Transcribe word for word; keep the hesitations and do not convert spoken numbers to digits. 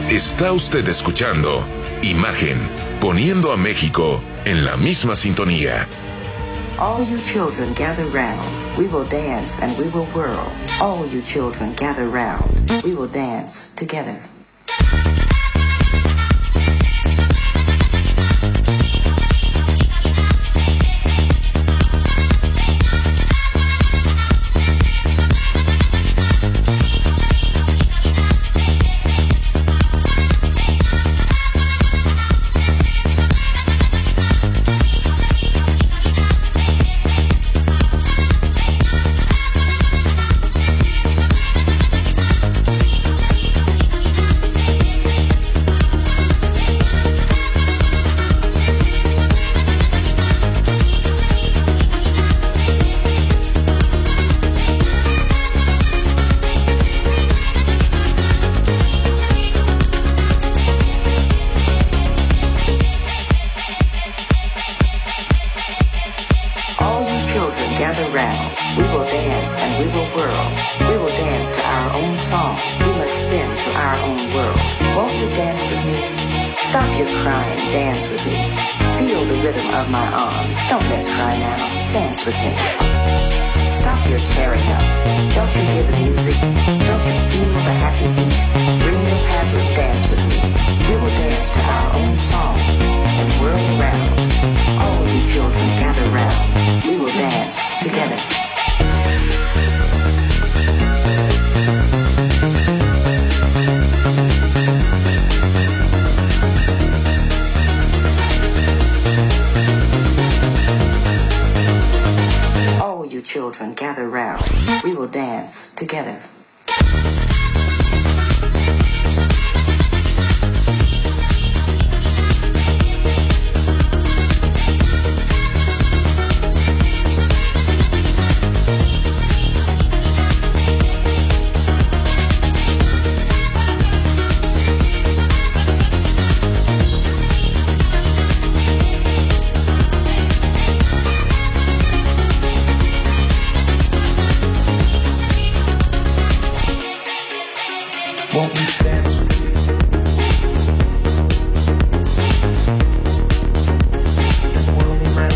Está usted escuchando Imagen, poniendo a México en la misma sintonía. All you children gather round, we will dance and we will whirl. All you children gather round, we will dance together. Children, gather round. We will dance together. Won't we dance?